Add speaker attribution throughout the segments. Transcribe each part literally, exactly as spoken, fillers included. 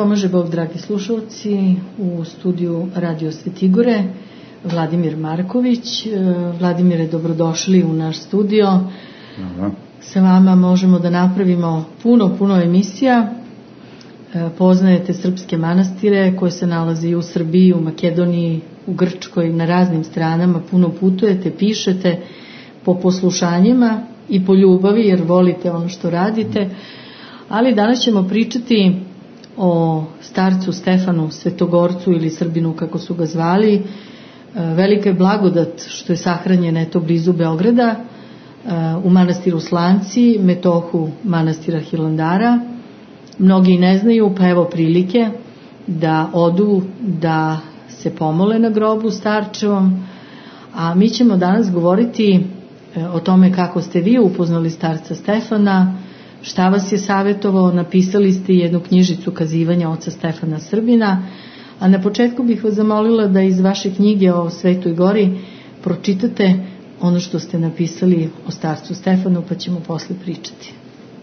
Speaker 1: pomaže Bog, dragi slušalci, u studiju Radio Svetigore Vladimir Marković. Vladimire, dobrodošli u naš studio.
Speaker 2: Aha.
Speaker 1: Sa vama možemo da napravimo puno, puno emisija. Poznajete srpske manastire koje se nalazi u Srbiji, u Makedoniji, u Grčkoj, na raznim stranama. Puno putujete, pišete po poslušanjima i po ljubavi, jer volite ono što radite. Ali danas ćemo pričati o starcu Stefanu Svetogorcu ili Srbinu kako su ga zvali. Velika je blagodat što je sahranjen eto blizu Beograda u manastiru Slanci, metohu manastira Hilandara. Mnogi ne znaju, pa evo prilike da odu, da se pomole na grobu starčevom. A mi ćemo danas govoriti o tome kako ste vi upoznali starca Stefana, šta vas je savjetovao, napisali ste jednu knjižicu Kazivanja oca Stefana Srbina, a na početku bih vas zamolila da iz vaše knjige o Svetoj Gori pročitate ono što ste napisali o starcu Stefanu, pa ćemo posle pričati.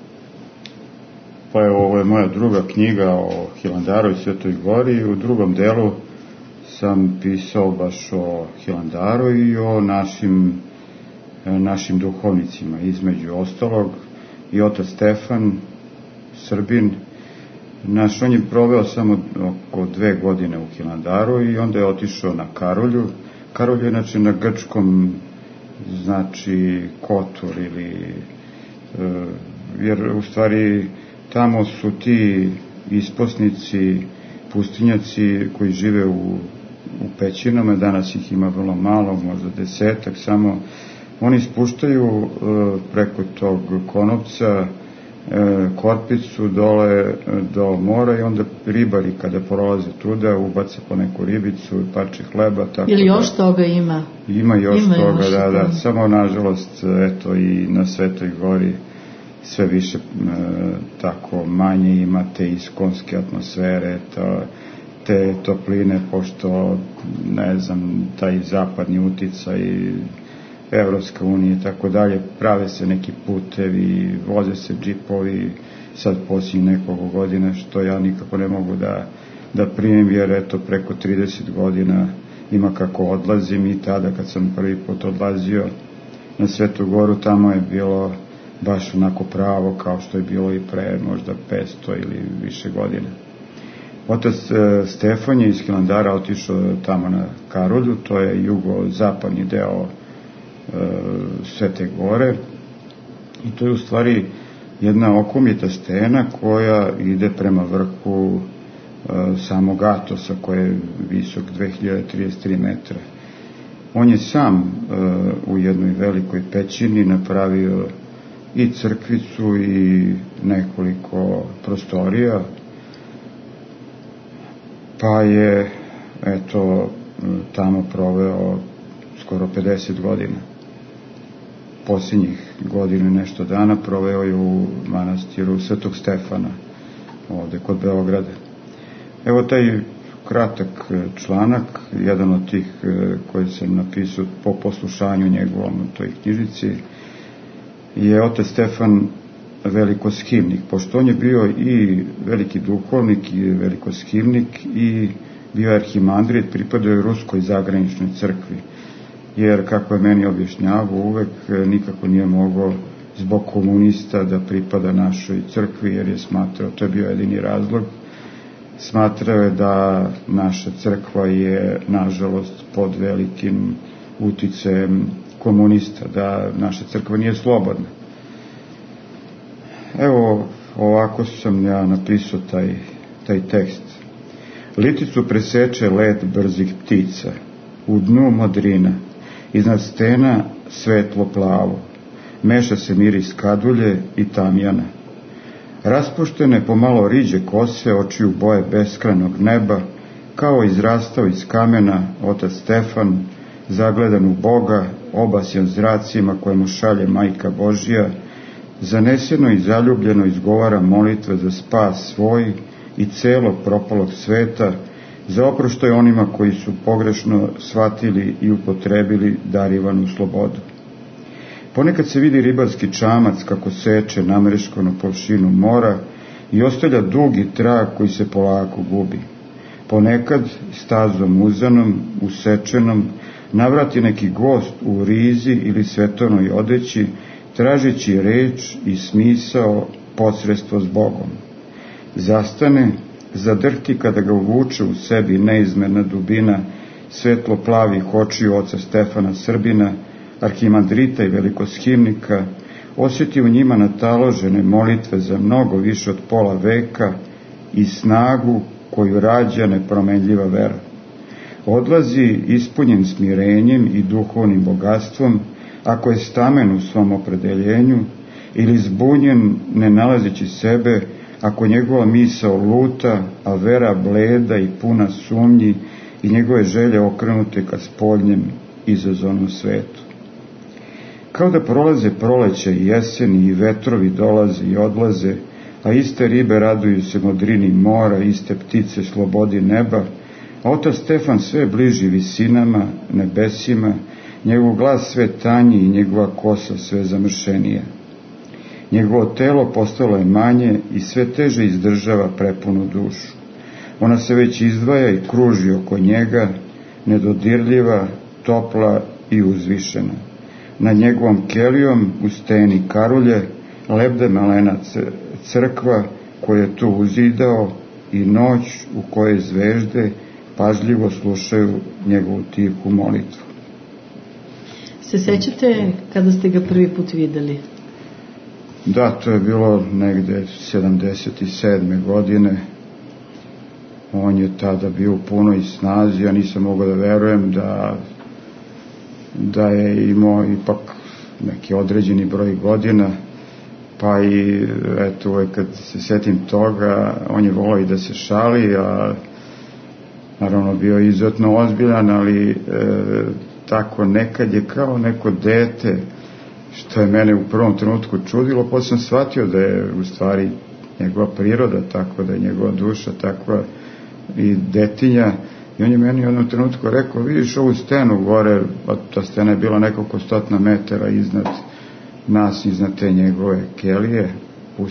Speaker 2: Pa evo, ovo je moja druga knjiga o Hilandaru i Svetoj Gori. U drugom delu sam pisao baš o Hilandaru i o našim, našim duhovnicima, između ostalog i otac Stefan, Srbin. Naš, on je proveo samo oko dve godine u Hilandaru i onda je otišao na Karolju. Karolju je inače na grčkom znači Kotor ili e, jer u stvari tamo su ti isposnici, pustinjaci koji žive u, u pećinama, danas ih ima vrlo malo, možda desetak, samo oni spuštaju e, preko tog konopca e, korpicu dole do mora i onda ribari kada prolaze tuda ubace po neku ribicu i parče hleba. Tako
Speaker 1: ili još
Speaker 2: da,
Speaker 1: toga ima?
Speaker 2: Ima još
Speaker 1: ima
Speaker 2: toga,
Speaker 1: još
Speaker 2: da, da. Samo nažalost, eto i na Svetoj Gori sve više e, tako manje ima te iskonske atmosfere, to, te topline, pošto ne znam, taj zapadni uticaj, Evropska unija i tako dalje, prave se neki putevi, voze se džipovi, sad posljednjih nekoliko godina, što ja nikako ne mogu da, da primim, jer eto preko trideset godina ima kako odlazim i tada kad sam prvi put odlazio na Svetu Goru, tamo je bilo baš onako pravo kao što je bilo i pre možda petsto ili više godina. Otac Stefan je iz Hilandara otišao tamo na Karolju, to je jugozapadni deo e, Svete Gore i to je u stvari jedna okomita stena koja ide prema vrhu e, samog Atosa koji je visok dve hiljade trideset tri metra. On je sam e, u jednoj velikoj pećini napravio i crkvicu i nekoliko prostorija, pa je eto tamo proveo skoro pedeset godina. Posljednjih godina nešto dana proveo je u manastiru Svetog Stefana ovde kod Beograda. Evo taj kratak članak, jedan od tih koji sam napisao po poslušanju njegovom u toj knjižici, je otac Stefan velikoshimnik, pošto on je bio i veliki duhovnik i velikoshimnik i bio arhimandrit, pripadao je Ruskoj zagraničnoj crkvi, jer kako je meni objašnjavao uvek nikako nije mogao zbog komunista da pripada našoj crkvi, jer je smatrao, to je bio jedini razlog, smatrao je da naša crkva je nažalost pod velikim uticajem komunista, da naša crkva nije slobodna. Evo, ovako sam ja napisao taj, taj tekst. Liticu preseče let brzih ptica, u dnu modrina, iznad stena svetlo plavo, meša se miris kadulje i tamjana. Raspuštene pomalo riđe kose očiju boje beskrajnog neba, kao izrastao iz kamena otac Stefan, zagledan u Boga, obasjan zracima koje mu šalje Majka Božija, zaneseno i zaljubljeno izgovara molitve za spas svoj i celog propalog sveta, za oproštaj onima koji su pogrešno shvatili i upotrebili darivanu slobodu. Ponekad se vidi ribarski čamac kako seče namreško na površinu mora, i ostavlja dugi trag koji se polako gubi. Ponekad stazom uzanom, usečenom, navrati neki gost u rizi ili svetovnoj odeći, tražeći reč i smisao posredstvo s Bogom. Zastane, zadrhti kada ga uvuče u sebi neizmerna dubina svetlo plavih očiju oca Stefana Srbina, arhimandrita i velikoshimnika, osjeti u njima nataložene molitve za mnogo više od pola veka i snagu koju rađa nepromenljiva vera. Odlazi ispunjen smirenjem i duhovnim bogatstvom, ako je stamen u svom opredeljenju, ili zbunjen ne nalazeći sebe, ako njegova misao luta, a vera bleda i puna sumnji i njegove želje okrenute ka spoljnjem izazovnom svetu. Kao da prolaze proleće i jeseni i vetrovi dolaze i odlaze, a iste ribe raduju se modrini mora, iste ptice slobodi neba, a otac Stefan sve bliži visinama, nebesima, njegov glas sve tanji i njegova kosa sve zamršenija. Njegovo telo postalo je manje i sve teže izdržava prepunu dušu. Ona se već izdvaja i kruži oko njega, nedodirljiva, topla i uzvišena. Nad njegovom kelijom u steni karulje lebde malena crkva koju je tu uzidao i noć u kojoj zvezde pažljivo slušaju njegovu tihu molitvu.
Speaker 1: Se sećate kada ste ga prvi put videli?
Speaker 2: Da, to je bilo negde sedamdeset sedme godine. On je tada bio u punoj snazi, ja nisam mogao da verujem da, da je imao ipak neki određeni broj godina, pa i eto, uvek kad se setim toga, on je volao i da se šali, a naravno bio izuzetno ozbiljan, ali e, tako nekad je kao neko dete, što je mene u prvom trenutku čudilo, pa sam shvatio da je u stvari njegova priroda tako, da je njegova duša takva i detinja. I on je meni u jednom trenutku rekao, vidiš ovu stenu gore, a ta stena je bila nekoliko stotna metara iznad nas, iznad te njegove kelije u,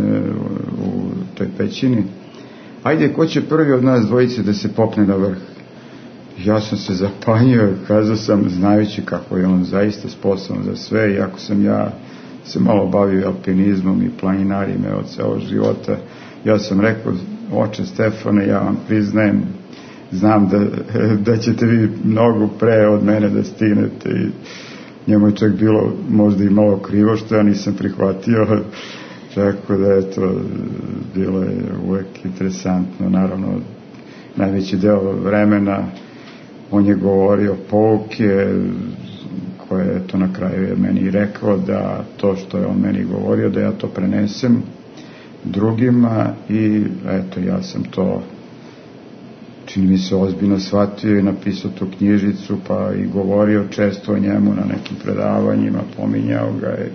Speaker 2: u toj pećini. Ajde, ko će prvi od nas dvojice da se popne na vrh? Ja sam se zapanjio i kazao sam, znajući kako je on zaista sposoban za sve, iako sam ja se malo bavio alpinizmom i planinarima od celog života, ja sam rekao, oče Stefane, ja vam priznajem, znam da, da ćete vi mnogo pre od mene da stignete, i njemu je čak bilo možda i malo krivo što ja nisam prihvatio, tako da je to bilo je uvek interesantno. Naravno, najveći deo vremena on je govorio pouke koje je to na kraju je meni rekao, da to što je on meni govorio, da ja to prenesem drugima, i eto, ja sam to, čini mi se, ozbiljno shvatio i napisao tu knjižicu, pa i govorio često o njemu na nekim predavanjima, pominjao ga i,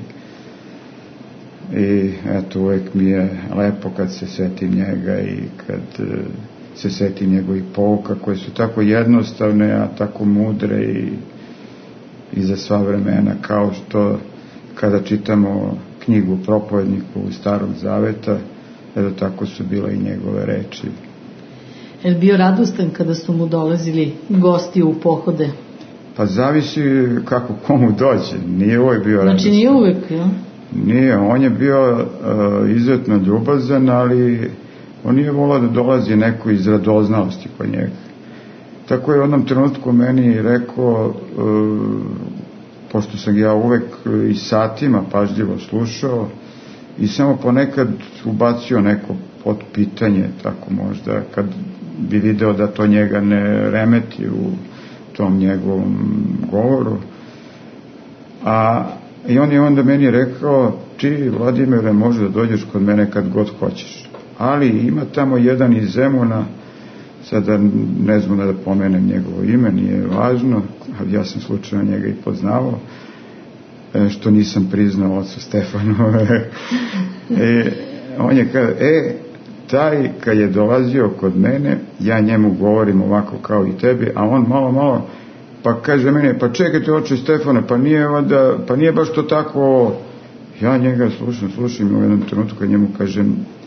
Speaker 2: i eto, uvek mi je lepo kad se setim njega i kad se setim njegovih pouka koje su tako jednostavne, a tako mudre i, i za sva vremena, kao što kada čitamo knjigu Propovedniku Starog Zaveta, eto tako su bile i njegove reči.
Speaker 1: Je li bio radostan kada su mu dolazili gosti u pohode?
Speaker 2: Pa zavisi kako komu dođe. Nije uvek bio radostan.
Speaker 1: Znači nije uvek, ja?
Speaker 2: Nije, on je bio uh, izuzetno ljubazan, ali on nije volao da dolazi neko iz radoznalosti kod njega. Tako je u jednom trenutku meni rekao, uh, pošto sam ja uvek i satima pažljivo slušao i samo ponekad ubacio neko pod pitanje, tako možda, kad bi video da to njega ne remeti u tom njegovom govoru. A i on je onda meni rekao, ti, Vladimire, može da dođeš kod mene kad god hoćeš, ali ima tamo jedan iz Zemuna, sada ne znam da pomenem njegovo ime, nije važno, ali ja sam slučajno njega i poznavao, što nisam priznao ocu Stefanu. E, on je kada, e, taj kad je dolazio kod mene, ja njemu govorim ovako kao i tebi, a on malo, malo, pa kaže meni, pa čekajte oče Stefane, pa nije, vada, pa nije baš to tako. Ja njega slušam, slušam u jednom trenutku kad njemu kažem,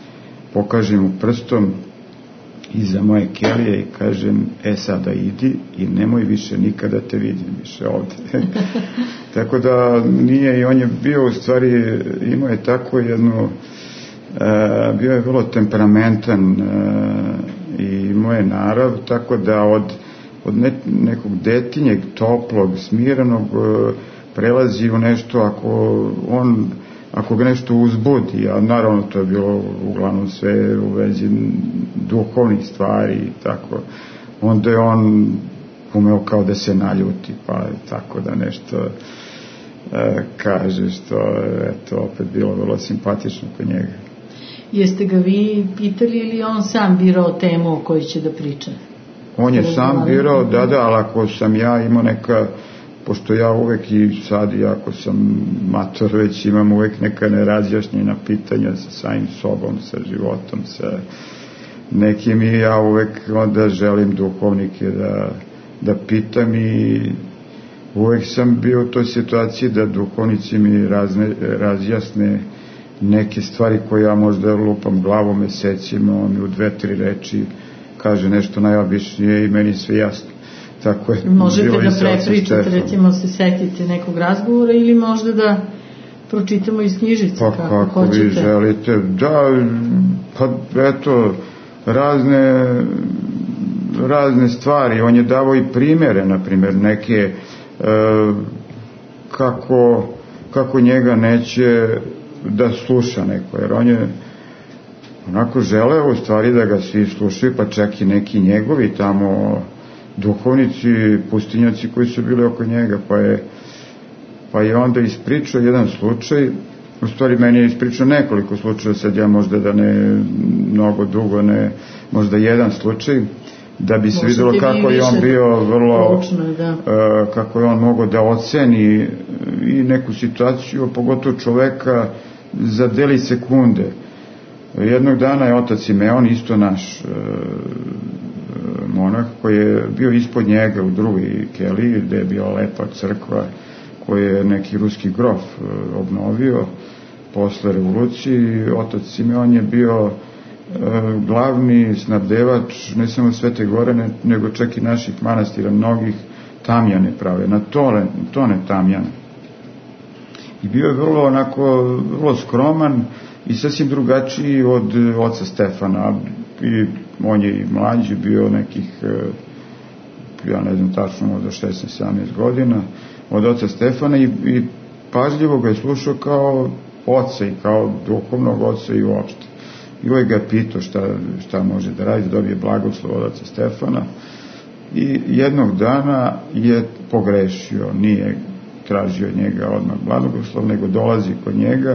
Speaker 2: pokažem mu prstom iza moje kelije i kažem, e sada idi i nemoj više nikada te vidim više ovde. Tako da nije, i on je bio u stvari, imao je tako jednu, e, bio je vrlo temperamentan e, i imao je narav, tako da od, od ne, nekog detinjeg, toplog, smirenog e, prelazi u nešto, ako on ako ga nešto uzbudi, a naravno to je bilo uglavnom sve u vezi duhovnih stvari i tako, onda je on umeo kao da se naljuti, pa tako da nešto e, kaže, što je to opet bilo vrlo simpatično kod njega.
Speaker 1: Jeste ga vi pitali ili on sam birao temu o kojoj će da priča?
Speaker 2: On je sam birao, da, da, ali ako sam ja imao neka, pošto ja uvek i sad, iako sam mator, već imam uvek neka nerazjašnjena pitanja sa samim sobom, sa životom, sa nekim, i ja uvek onda želim duhovnike da, da pitam, i uvek sam bio u toj situaciji da duhovnici mi razne, razjasne neke stvari koje ja možda lupam glavom mesecima, on mi u dve, tri reči kaže nešto najobičnije i meni sve jasno. Tako je.
Speaker 1: Možete da prepričate, recimo se setite nekog razgovora, ili možda da pročitamo iz knjižice,
Speaker 2: pa,
Speaker 1: kako,
Speaker 2: kako
Speaker 1: hoćete.
Speaker 2: Vi želite, da, pa eto, razne razne stvari, on je davao i primere, na primjer, neke e, kako, kako njega neće da sluša neko, jer on je onako želeo u stvari da ga svi slušaju, pa čak i neki njegovi tamo duhovnici, pustinjaci koji su bili oko njega, pa je, pa je onda ispričao jedan slučaj, u stvari meni je ispričao nekoliko slučaja, sad ja možda da ne mnogo dugo, ne, možda jedan slučaj, da bi se videlo kako je on bio vrlo,
Speaker 1: poučno, da.
Speaker 2: uh, kako je on mogao da oceni i neku situaciju, pogotovo čoveka za deli sekunde. Jednog dana je otac Simeon, isto naš uh, monah, koji je bio ispod njega u drugoj keliji, gde je bila lepa crkva koju je neki ruski grof uh, obnovio posle revolucije. Otac Simeon je bio uh, glavni snabdevač ne samo Svete Gore, ne, nego čak i naših manastira, mnogih tamjane prave, na tone, tone tamjana. I bio je vrlo onako, vrlo skroman i sasvim drugačiji od oca Stefana, i on je i mlađi, bio nekih, ja ne znam tačno, možda šesnaest sedamnaest godina od oca Stefana, i, i pažljivo ga je slušao kao oca i kao duhovnog oca i uopšte. I uvijek ga je pitao šta, šta može da radi, da dobije blagoslov od oca Stefana, i jednog dana je pogrešio, nije tražio od njega odmah blagoslov, nego dolazi kod njega.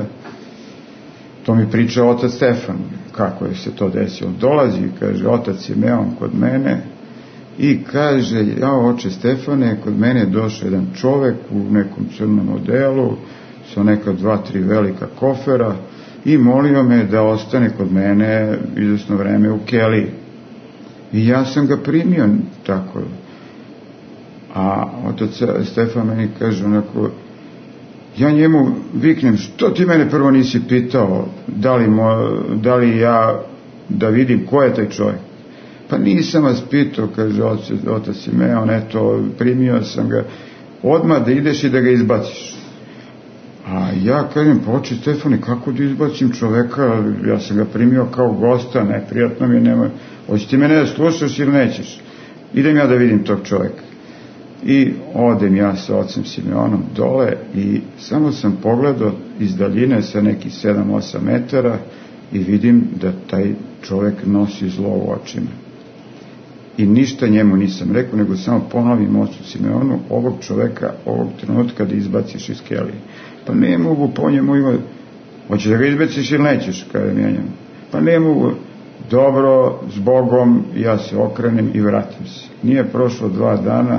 Speaker 2: To mi priča otac Stefan, kako je se to desilo. Dolazi i kaže, otac Simeon kod mene, i kaže, ja, oče Stefane, kod mene je došao jedan čovek u nekom crnom odelu sa neka dva, tri velika kofera i molio me da ostane kod mene izvesno vreme u keliji. I ja sam ga primio tako. A otac Stefan meni kaže onako, ja njemu viknem, što ti mene prvo nisi pitao, da li, mo, da li ja da vidim ko je taj čovjek? Pa nisam vas pitao, kaže otac Simeon, eto, primio sam ga, odmah da ideš i da ga izbaciš. A ja kažem, pa oče Stefane, kako da izbacim čoveka, ja sam ga primio kao gosta, neprijatno mi, nema, hoće ti mene da slušaš ili nećeš? Idem ja da vidim tog čoveka. I odem ja sa ocem Simeonom dole i samo sam pogledao iz daljine sa nekih sedam osam metara i vidim da taj čovek nosi zlo u očima. I ništa njemu nisam rekao, nego samo ponovim ocu Simeonu, ovog čoveka, ovog trenutka da izbaciš iz kelije. Pa ne mogu po njemu ima, hoćeš da ga izbaciš ili nećeš, kada mi ja njemu. Pa ne mogu, dobro, s Bogom, ja se okrenem i vratim se. Nije prošlo dva dana,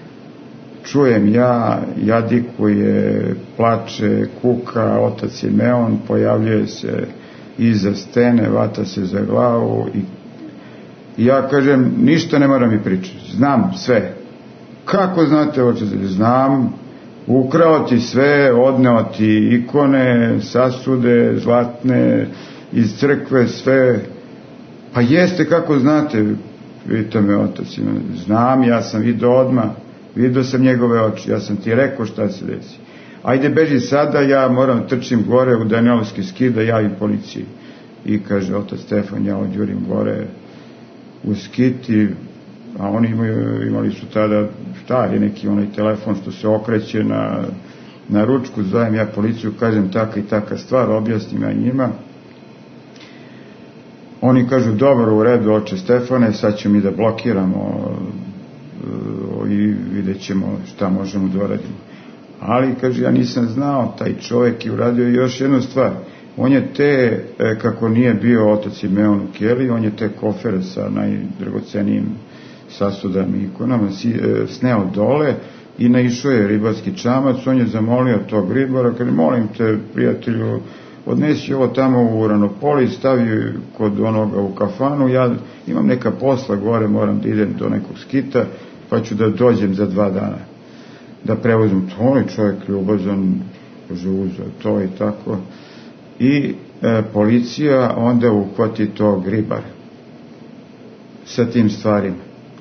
Speaker 2: čujem ja jadikuje, plače, kuka, otac Simeon, pojavljuje se iza stene, vata se za glavu i, i ja kažem, ništa ne mora mi pričati, znam sve. Kako znate, oče? Znam, ukrao ti sve, odneo ti ikone, sasude, zlatne, iz crkve sve. Pa jeste, kako znate, pita me otac, znam, ja sam vidio odmah, vidio sam njegove oči, ja sam ti rekao šta se desi. Ajde, beži sada, ja moram trčim gore u Danilovski skid da javim policiji. I kaže otac Stefan, ja odjurim gore u skit, i, a oni imaju, imali su tada stari neki onaj telefon što se okreće na, na ručku, zovem ja policiju, kažem taka i taka stvar, objasnim ja njima. Oni kažu, dobro, u redu, oče Stefane, sad ćemo mi da blokiramo i vidjet ćemo šta možemo da uradimo. Ali, kaže, ja nisam znao, taj čovjek je uradio još jednu stvar. On je te, kako nije bio otac Simeon u Keli, on je te kofere sa najdragocenijim sasudama i ikonama sneo dole i naišao je ribarski čamac. On je zamolio tog ribara, kaže, molim te, prijatelju, odnesi ovo tamo u Ranopoli, stavi kod onoga u kafanu, ja imam neka posla gore, moram da idem do nekog skita, pa ću da dođem za dva dana, da prevozim to. Onaj čovjek ljubazan, kaže, uzeo to i tako. I e, policija onda uhvati tog ribara sa tim stvarima.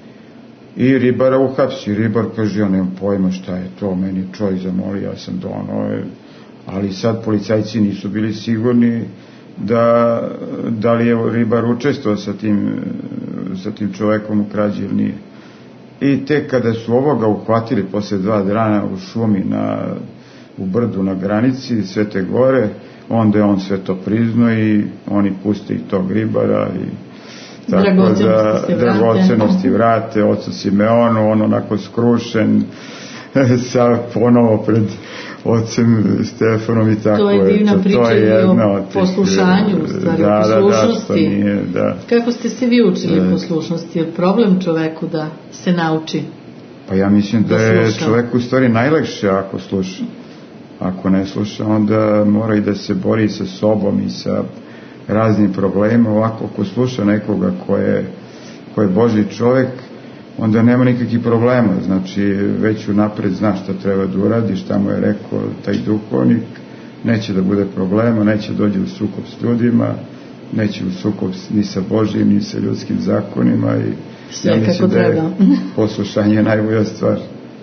Speaker 2: I ribara uhapsi. Ribar kaže, ja nemam pojma šta je to, meni čovjek zamoli, ja sam dono, ali sad policajci nisu bili sigurni da, da li je ribar učestvovao sa tim, sa tim čovekom u krađi ili nije. I tek kada su ovoga uhvatili posle dva dana u šumi na, u brdu na granici Svete Gore, onda je on sve to priznao i oni pusti tog ribara i tako da dragocenosti vrate ocu Simeonu, on onako skrušen sa ponovo pred ocem Stefanom i tako.
Speaker 1: To je divna priča o poslušanju, u stvari,
Speaker 2: da,
Speaker 1: o poslušnosti.
Speaker 2: Da, da, nije, da.
Speaker 1: Kako ste se vi učili e, poslušnosti? Je problem čoveku da se nauči?
Speaker 2: Pa ja mislim da, da je čoveku u stvari najlakše ako sluša. Ako ne sluša, onda mora i da se bori sa sobom i sa raznim problemima. Ovako, ako sluša nekoga ko je, ko je Božji čovek, onda nema nikakvih problema. Znači, već unapred zna šta treba da uradi, šta mu je rekao taj duhovnik, neće da bude problema, neće dođe u sukob s ljudima, neće u sukob ni sa Božjim, ni sa ljudskim zakonima. I
Speaker 1: sve
Speaker 2: ja mislim
Speaker 1: kako
Speaker 2: da
Speaker 1: treba.
Speaker 2: Je poslušanje najbolja stvar.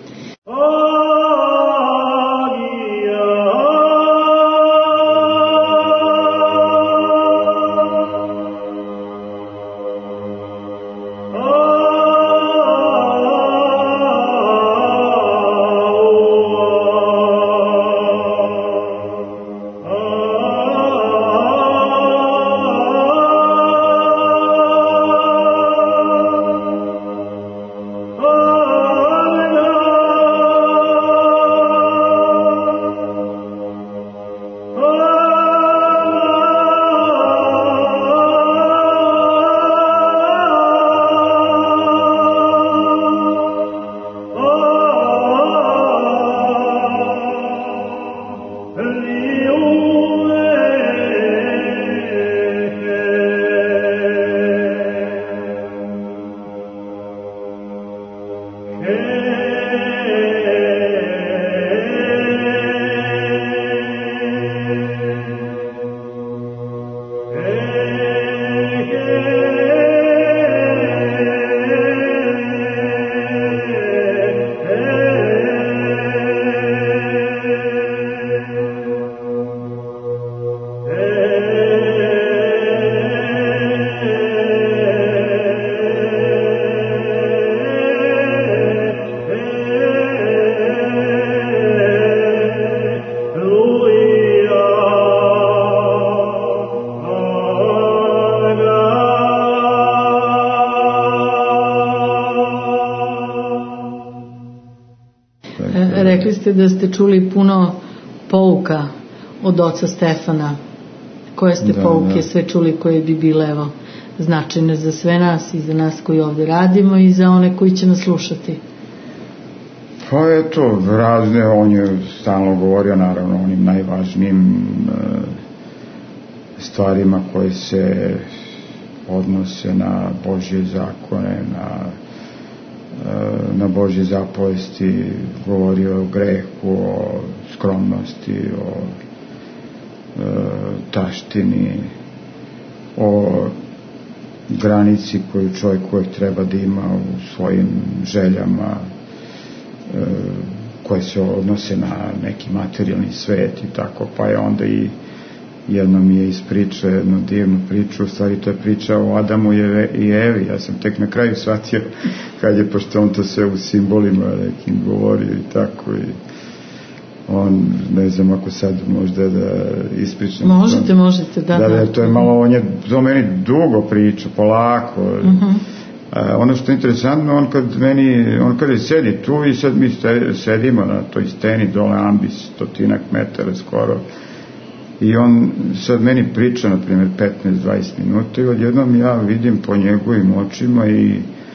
Speaker 1: Rekli ste da ste čuli puno pouka od oca Stefana. Koje ste da, pouke da. sve čuli koje bi bile evo, značajne za sve nas i za nas koji ovdje radimo i za one koji će nas slušati?
Speaker 2: Pa eto, razne, on je stalno govorio naravno o onim najvažnijim e, stvarima koje se odnose na Božje zakone, na na Božje zapovesti, govorio o grehu, o skromnosti, o e, taštini, o granici koju čovjek uvijek treba da ima u svojim željama, e, koje se odnose na neki materijalni svet i tako, pa je onda i jedno mi je ispričao jednu divnu priču, u stvari to je priča o Adamu i Evi, ja sam tek na kraju shvatio kad je, pošto on to sve u simbolima nekim govorio i tako, i on, ne znam ako sad možda da ispričam.
Speaker 1: Možete, to, možete, da.
Speaker 2: Da, da, to je malo, on je to meni dugo priča, polako. Uh-huh. A, ono što je interesantno, on kad meni, on kad je sedi tu i sad mi sedimo na toj steni dole ambis, stotinak metara skoro, i on sad meni priča, na primjer, petnaest do dvadeset minuta i odjednom ja vidim po njegovim očima i,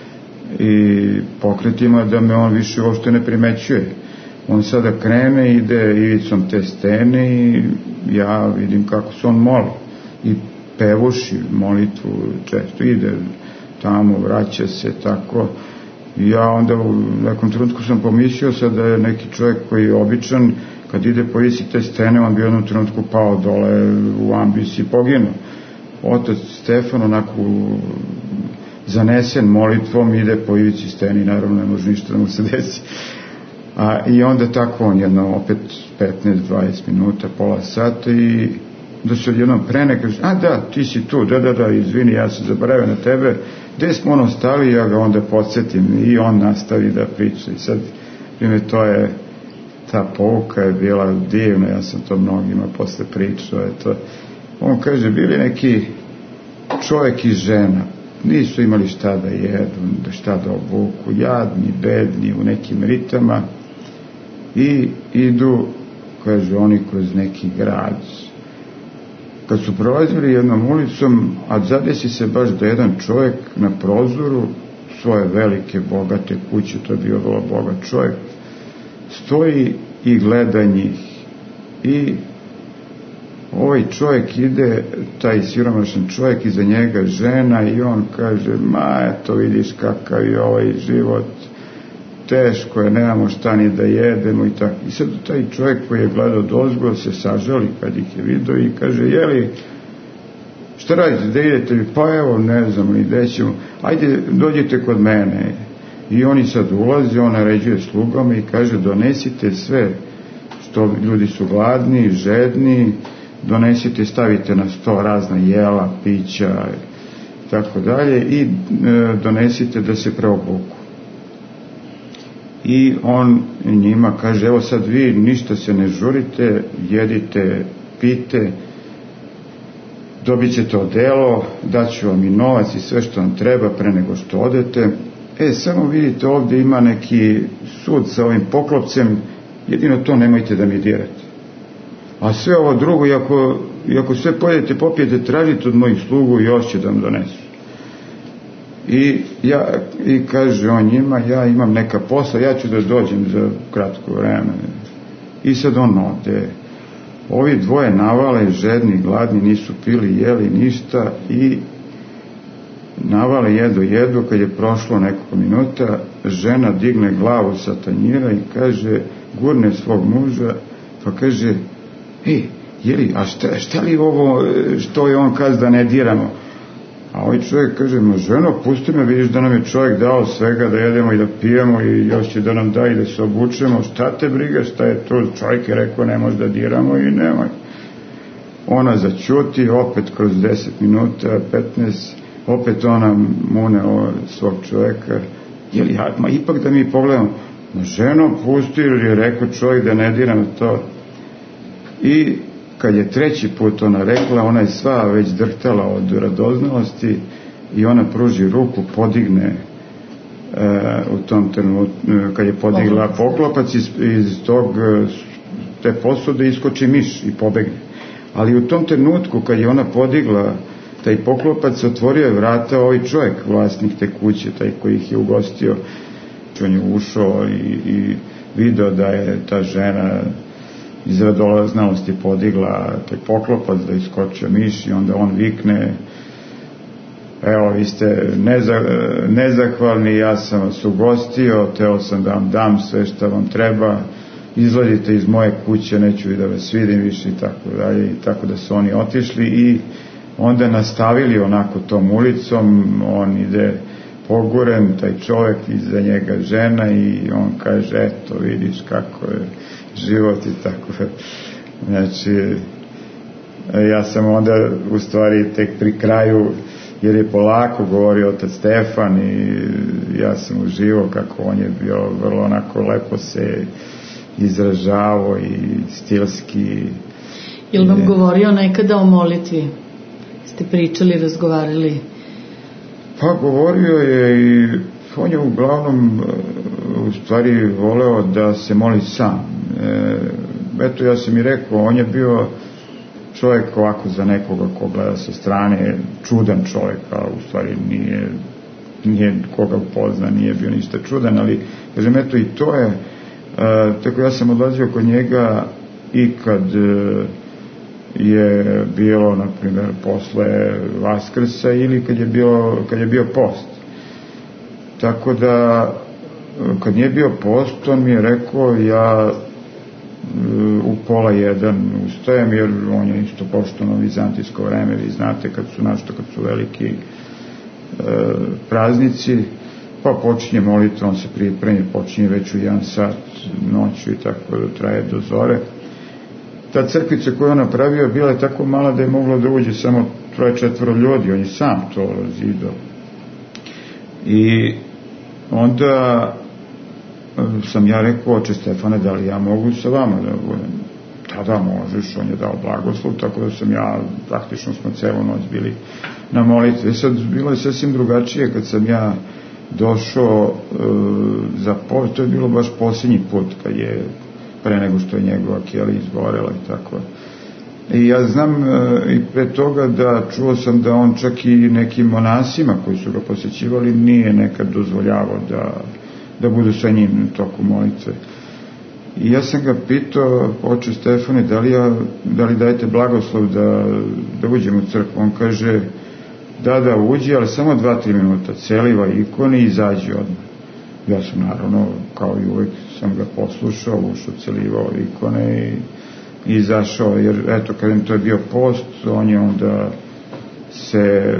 Speaker 2: i pokretima da me on više uopšte ne primećuje. On sada krene, ide ivicom te stene i ja vidim kako se on moli i pevuši molitvu, često ide tamo, vraća se, tako. I ja onda u nekom trenutku sam pomislio sad da je neki čovjek koji je običan, kad ide po ivici te stene, on bi u jednom trenutku pao dole u ambis i poginuo. Otac Stefan onako zanesen molitvom ide po ivici stene i naravno ne može ništa da mu se desi. A, i onda tako on jedno opet petnaest do dvadeset minuta, pola sata i da se odjednom prene, kaže, a da, ti si tu, da, da, da, izvini, ja sam zaboravio na tebe, gde smo ono stali, ja ga onda podsjetim i on nastavi da priča. I sad, primjer, to je, ta pouka je bila divna, ja sam to mnogima posle pričao, eto, on kaže, bili neki čovjek i žena, nisu imali šta da jedu, šta da obuku, jadni, bedni u nekim ritama i idu, kaže, oni kroz neki grad. Kad su prolazili jednom ulicom, a zadesi se baš da jedan čovjek na prozoru svoje velike, bogate kuće, to je bio vrlo bogat čovjek, stoji i gleda njih. I ovaj čovjek ide, taj siromašan čovjek, iza njega žena i on kaže, ma eto vidiš kakav je ovaj život, teško je, nemamo šta ni da jedemo i tako. I sad taj čovjek koji je gledao dozgo se sažali kad ih je vidio i kaže, jeli, šta radite, da idete? Pa evo, ne znam, gde ćemo, ajde, dođite kod mene. I oni sad ulaze, on naređuje slugama i kaže, donesite sve, što ljudi su gladni, žedni, donesite, stavite na sto razna jela, pića, tako dalje, i e, donesite da se preobuku. I on njima kaže, evo sad vi ništa se ne žurite, jedite, pite, dobit ćete odelo, daću vam i novac i sve što vam treba pre nego što odete. E, samo vidite, ovdje ima neki sud sa ovim poklopcem, jedino to nemojte da mi dirate. A sve ovo drugo, i ako, i ako sve pojedete, popijete, tražite od mojih slugu i još će da vam donesu. I, ja, i kaže on njima, ja imam neka posla, ja ću da dođem za kratko vreme. I sad on ode. Ovi dvoje navale, žedni, gladni, nisu pili, jeli ništa i navale, jedu, jedu, kad je prošlo nekoliko minuta, žena digne glavu sa tanjira i kaže, gurne svog muža, pa kaže, ej, jeli, a šta, šta li ovo, što je on kaže da ne diramo? A ovaj čovjek kaže, ma ženo, pusti me, vidiš da nam je čovjek dao svega, da jedemo i da pijemo i još će da nam da i da se obučemo, šta te briga, šta je to? Čovjek je rekao, ne može da diramo i nemoj. Ona začuti, opet kroz deset minuta, petnaest, opet ona mune svog čovjeka, jeli, ja, ma ipak da mi pogledamo, ma ženo, pusti, ili je rekao čovjek da ne diram to. I kad je treći put ona rekla, ona je sva već drhtala od radoznalosti i ona pruži ruku, podigne e, u tom trenutku, kad je podigla poklopac, iz, iz tog, te posude iskoči miš i pobegne. Ali u tom trenutku kad je ona podigla taj poklopac, otvorio je vrata ovaj čovjek, vlasnik te kuće, taj koji ih je ugostio. On je ušao i, i video da je ta žena iz radoznalosti podigla taj poklopac, da iskočio miš i onda on vikne, evo, vi ste neza, nezahvalni, ja sam vas ugostio, teo sam da vam dam sve što vam treba, izladite iz moje kuće, neću i da vas vidim više i tako dalje. I tako da su oni otišli i onda nastavili onako tom ulicom, on ide poguren, taj čovjek, iza njega žena i on kaže, eto vidiš kako je život i tako. Znači, ja sam onda u stvari tek pri kraju, jer je polako govorio otac Stefan i ja sam uživao kako on je bio vrlo onako lepo se izražavao i stilski.
Speaker 1: Je li vam govorio nekada o molitvi? Ste pričali, razgovarali?
Speaker 2: Pa govorio je i on je uglavnom u stvari voleo da se moli sam. E, eto ja sam i rekao, on je bio čovjek ovako za nekoga ko gleda sa strane, čudan čovjek, a u stvari nije, nije koga upozna, nije bio ništa čudan, ali kažem, eto i to je, e, tako ja sam odlazio kod njega i kad e, je bilo, na primjer, posle Vaskrsa ili kad je bio, kad je bio post. Tako da, kad nije bio post, on mi je rekao, ja u pola jedan ustajem, jer on je isto poštovno vizantijsko vreme, vi znate kad su našto, kad su veliki e, praznici, pa počinje molitva, on se pripremi, počinje već u jedan sat noću i tako da traje do zore. Ta crkvica koju on napravio bila je tako mala da je moglo da uđe samo troje četvoro ljudi, on je sam to zidao. I onda sam ja rekao, oče Stefane, da li ja mogu sa vama da budem? Da, da, možeš, on je dao blagoslov, tako da sam ja, praktično smo celu noć bili na molitvi. Sad, bilo je sasvim drugačije kad sam ja došao e, za post, to je bilo baš posljednji put kad je, pre nego što je njegova kjela izgorela i tako. I ja znam e, i pre toga da čuo sam da on čak i nekim monasima koji su ga posjećivali nije nekad dozvoljavao da da budu sa njim u toku molitve. I ja sam ga pitao, oče Stefane, da li, ja, da li dajete blagoslov da, da uđem u crkvu? On kaže, da, da, uđi, ali samo dva, tri minuta, celiva ikone i izađi odmah. Ja sam naravno, kao i uvijek, sam ga poslušao, ušao, celivao ikone i, i izašao, jer eto, kad im to je bio post, on je onda se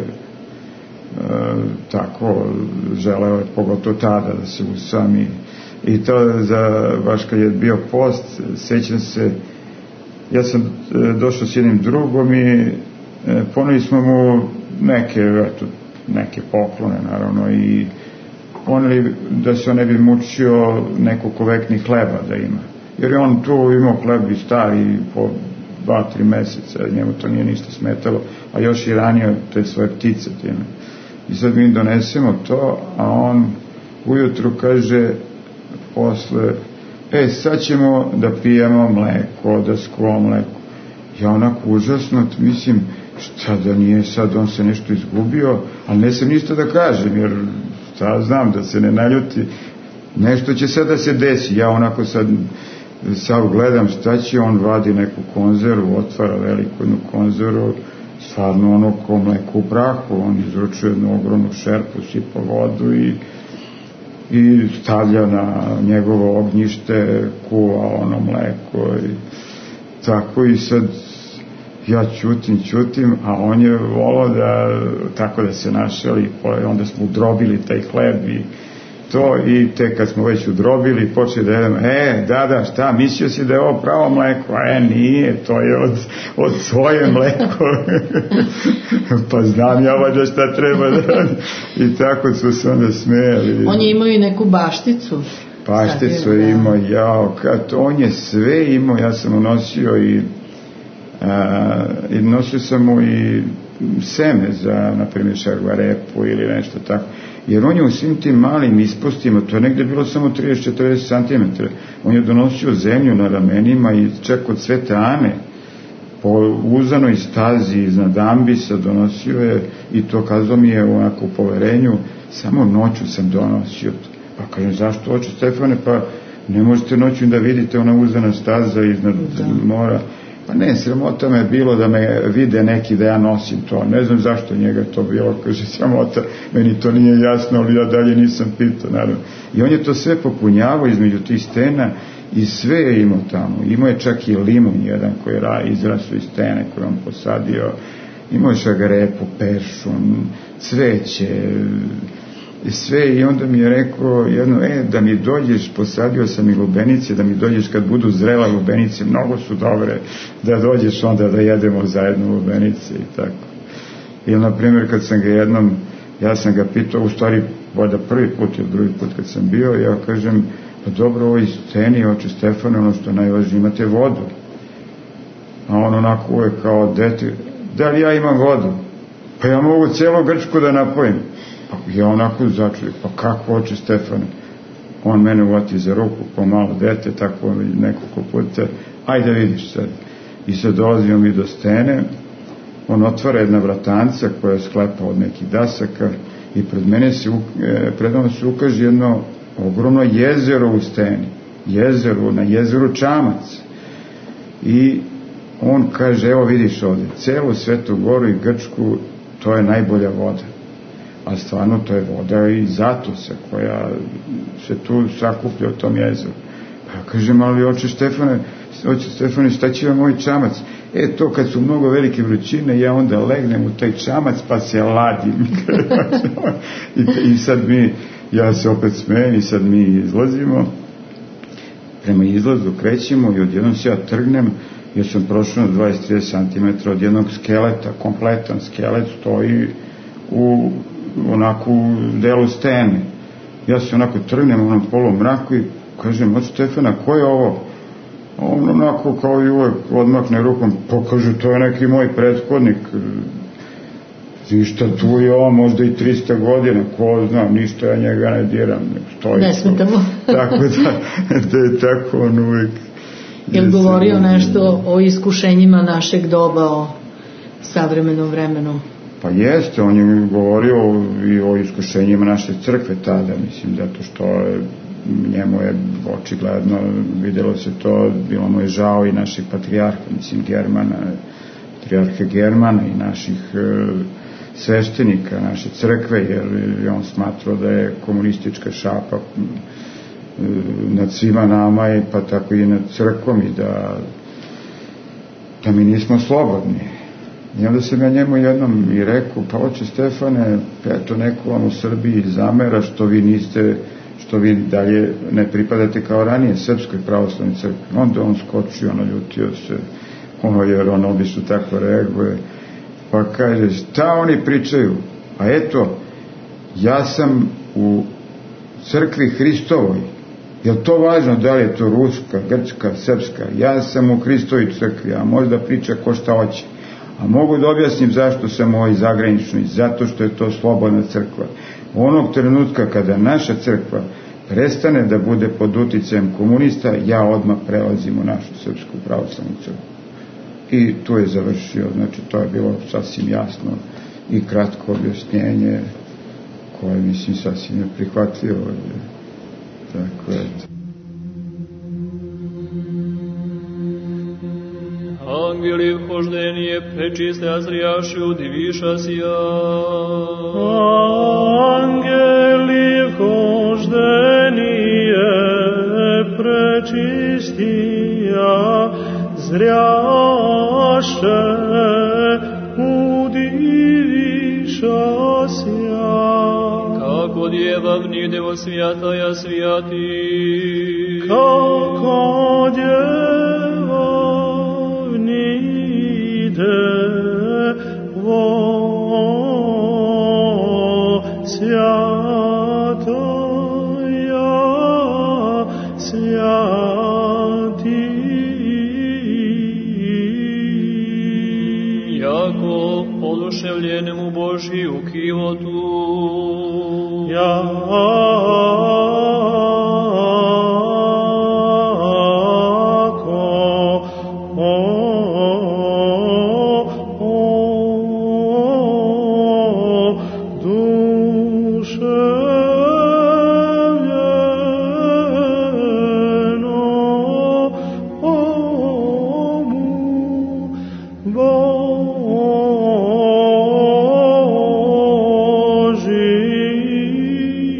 Speaker 2: E, tako želeo je pogotovo tada da se usami i to za, baš kad je bio post, sećam se, ja sam e, došao s jednim drugom i e, poneli smo mu neke, eto, neke poklone naravno i poneli da se on ne bi mučio nekoliko veknih hleba da ima, jer je on tu imao hleb i stari po dva, tri meseca, njemu to nije ništa smetalo, a još i ranio te svoje ptice time. I sad mi donesemo to, a on ujutru kaže posle, e, sad ćemo da pijemo mleko, da skuo mleko. Ja onako užasno, mislim, šta da nije sad, on se nešto izgubio, ali ne sam ništa da kažem, jer šta znam, da se ne naljuti, nešto će sad da se desi. Ja onako sad sad gledam šta će, on vadi neku konzervu, otvara veliku jednu konzervu, stvarno ono ko mleko u prahu, on izručuje jednu ogromnu šerpu, sipa vodu i, i stavlja na njegovo ognjište, kuva ono mleko i tako. I sad ja ćutim, ćutim, a on je volao da tako da se našali, onda smo udrobili taj hleb i to, i te kad smo već udrobili počeli da jedemo, e, da, da, šta, mislio si da je ovo pravo mleko, a e, nije, to je od, od svoje mleko. Pa znam ja valjda šta treba da, i tako su se onda smijeli.
Speaker 1: On je imao i neku bašticu.
Speaker 2: Bašticu je imao, jao, kad on je sve imao, ja sam mu nosio i, a, i nosio sam mu i seme za, na primjer, šargarepu ili nešto tako. Jer on je u svim tim malim ispustima, to je negdje bilo samo trideset do četrdeset centimetara, on je donosio zemlju na ramenima i čak od Svete Ane po uzanoj stazi iznad ambisa donosio je, i to kazao mi je onako u poverenju, samo noću sam donosio to. Pa kažem, zašto, oče Stefane, pa ne možete noću da vidite ona uzana staza iznad mora. Pa ne, sramota me je bilo da me vide neki da ja nosim to, ne znam zašto njega to bilo, kaže, sramota, meni to nije jasno, ali ja dalje nisam pitao, naravno. I on je to sve popunjavao između tih stena i sve je imao tamo, imao je čak i limun jedan koji je izrasao iz stene koji on posadio, imao šagarepu, peršun, cveće, sve, i onda mi je rekao jedno, e, da mi dođeš, posadio sam i lubenice, da mi dođeš kad budu zrela lubenice, mnogo su dobre, da dođeš onda da jedemo zajedno lubenice i tako. Ili, na primjer, kad sam ga jednom, ja sam ga pitao, u stvari, voda prvi put ili drugi put kad sam bio, ja kažem, pa dobro, ovoj sceni, oče Stefane, ono što najvažnije, imate vodu. A on onako uvek kao dete, da li ja imam vodu? Pa ja mogu cijelo Grčku da napojim. Pa ja onako začujem, pa kako, oče Stefane? On mene uvati za ruku, pomalo dete, tako nekoliko puta, ajde vidiš sad. I sad dolazimo mi do stene, on otvara jedna vratanca koja je sklepa od nekih dasaka i pred mene se, pred mene se ukaže jedno ogromno jezero u steni, jezero, na jezeru Čamac. I on kaže, evo vidiš ovde, celu Svetu Goru i Grčku, to je najbolja voda. A stvarno to je voda iz Atosa koja se tu sakuplja u tom jezeru. Pa ja kažem, ali oče Stefane, oče Stefane, šta će vam ovaj čamac? E, to kad su mnogo velike vrućine, ja onda legnem u taj čamac pa se ladim. I, I sad mi, ja se opet smijem i sad mi izlazimo, prema izlazu krećemo i odjednom se ja trgnem, jer sam prošao na dvadeset do trideset centimetara od jednog skeleta, kompletan skelet stoji u onako delu stene. Ja se onako trgnem u onom polom mraku i kažem, od Stefana, ko je ovo? On onako kao i uvek odmakne rukom, pokaže, to je neki moj prethodnik. Ništa, tu je ovo možda i trista godina, ko zna, ništa ja njega ne diram. Stoji
Speaker 1: ne smetamo.
Speaker 2: Tako da, da je tako on uvek.
Speaker 1: Je li govorio nešto o iskušenjima našeg doba, o savremenom vremenu?
Speaker 2: Pa jeste, on je govorio i o iskušenjima naše crkve tada, mislim, zato što njemu je očigledno, videlo se to, bilo mu je žao i naših patrijarha, mislim, Germana, patrijarha Germana i naših e, sveštenika, naše crkve, jer je on smatrao da je komunistička šapa e, nad svima nama, i pa tako i nad crkvom, i da, da mi nismo slobodni. I onda sam ja njemu jednom i rekao, pa oče Stefane, eto neko vam u Srbiji zamera što vi niste, što vi dalje ne pripadate kao ranije Srpskoj pravoslavnoj crkvi. Onda on skočio, ono ljutio se, ono, jer on obično tako reaguje, pa kaže, šta oni pričaju? A eto, ja sam u crkvi Hristovoj. Je li to važno da li je to ruska, grčka, srpska? Ja sam u Hristovoj crkvi, a možda priča ko šta hoće. A mogu da objasnim zašto sam ovaj zagranični, zato što je to slobodna crkva. Onog trenutka kada naša crkva prestane da bude pod uticajem komunista, ja odmah prelazim u našu srpsku pravoslavnu crkvu. I tu je završio, znači to je bilo sasvim jasno i kratko objašnjenje koje mislim sasvim je prihvatljivo. Tako je.
Speaker 3: Angeli vhoždenije prečiste, a zrijaši udiviša si ja.
Speaker 4: Angeli vhoždenije prečisti, a zrijaše udiviša si ja.
Speaker 3: Kako djeva vnidevo svijataja svijati.
Speaker 4: Kako djeva
Speaker 3: oduševljenemu Božiju kivotu.
Speaker 4: Boži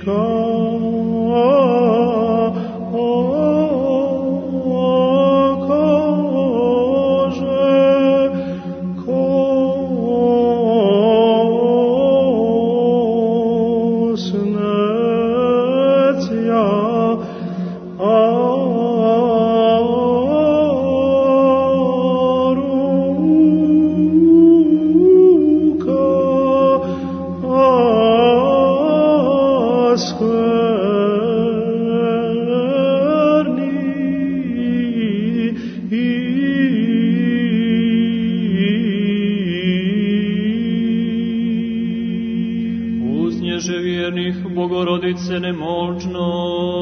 Speaker 3: Bogorodice nemoćno,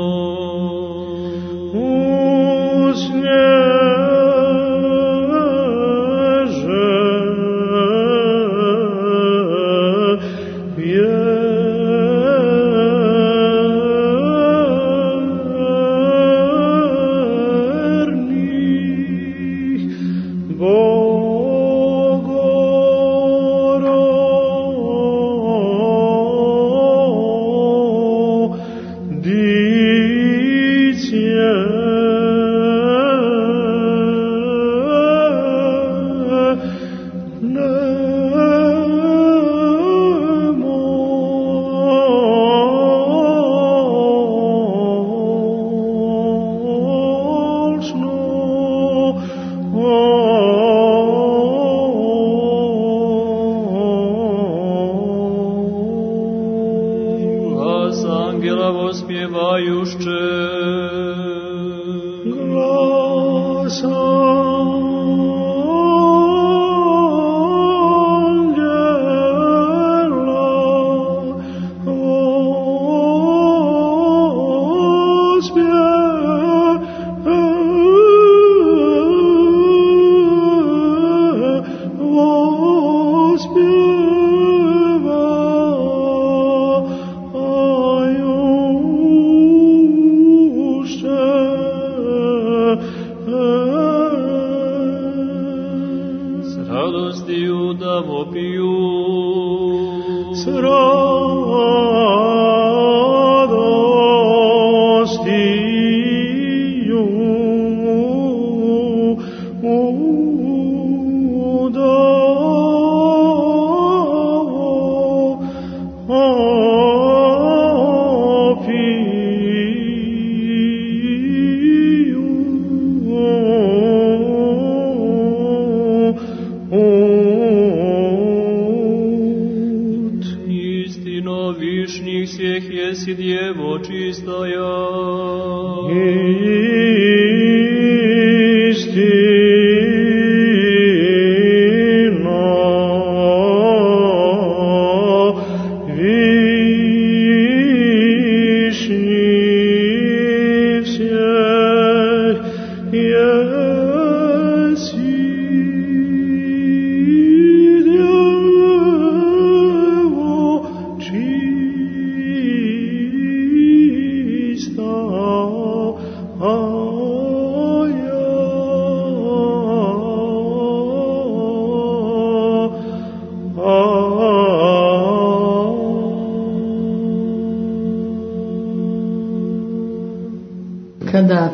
Speaker 1: kada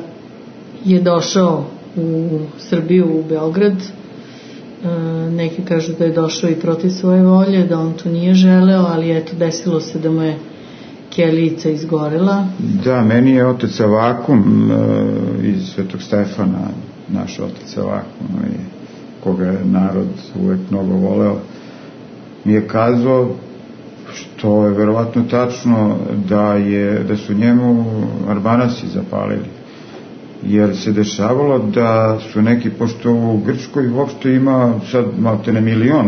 Speaker 1: je došao u Srbiju, u Beograd, neki kažu da je došao i protiv svoje volje, da on to nije želeo, ali eto, desilo se da mu je Kjelica izgorela.
Speaker 2: Da, meni je otac Avakum iz Svetog Stefana, naš otac Avakum, koga je narod uvek mnogo voleo, mi je kazao, što je verovatno tačno, da, je, da su njemu Arbanasi zapalili. Jer se dešavalo da su neki, pošto u Grčkoj uopšte ima sad maltene milion